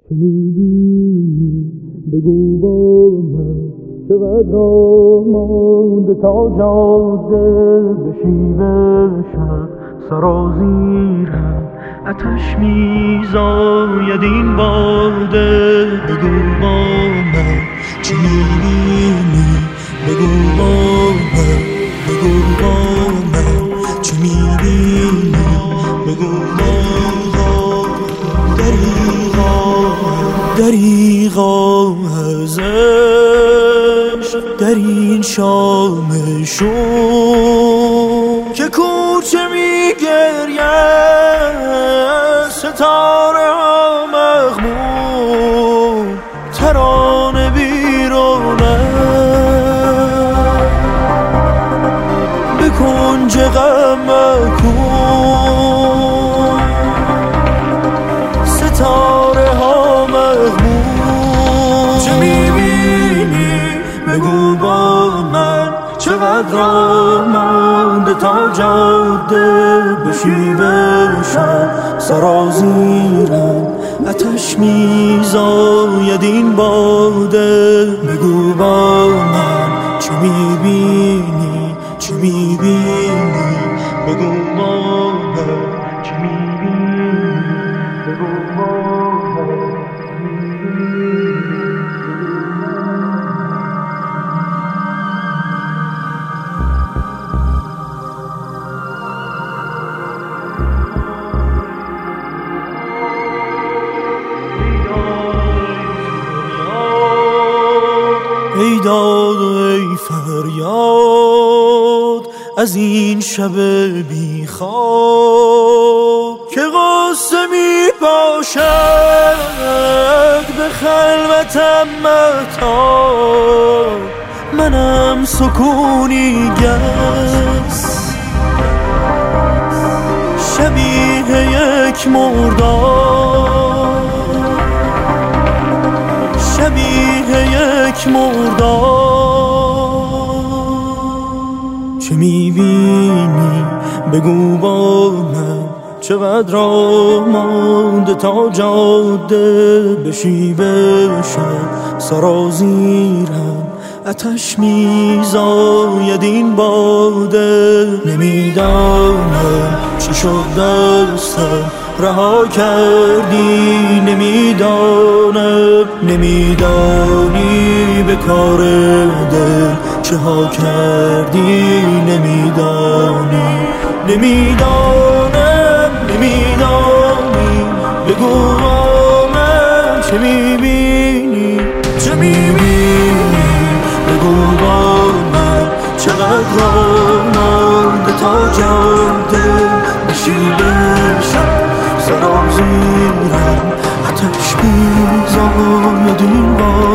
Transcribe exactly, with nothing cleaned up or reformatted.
چه می‌بینی بگو با من، چقدر راه مانده تا جاده بشیوه شب سرازیرم آتش میزاید این باده. بگو با من چه می‌بینی بگو با من، بگو با من چه می‌بینی بگو با من. دریغا دریغا از عشق در این شام شو که کوچه میگرید ستاره ها مغموم ترانه بیرونه به کنج غم مکن ستاره ها مغموم. چه میبینی بگو با من، چقدر راه مانده تا جاده بشیوه شب سرازیرم آتش میزاید این باده. بگو با من چه میبینی چه میبینی بگو با من چه میبینی بگو با من چه میبینی. ای داد و ای فریاد از این شب بی خواب که غصه می باشد به خلوتم مهتاب. منم سکونی گس شبیه یک مردار، شبیه یک مردار. چه میبینی بگو با من، چقدر راه مانده تا جاده بشیوه شب سرازیرم آتش میزاید این باده. نمیدانم چی شد دستم رها کردی، نمیدانم نمیدانی به کار دل چه ها کردی، نمیدانی نمیدانم نمیدانی بگو با من چه میبینی چه میبینی بگو با من. چقدر راه مانده تا جاده بشیوه شب سرازیرم آتش میزاید این باده.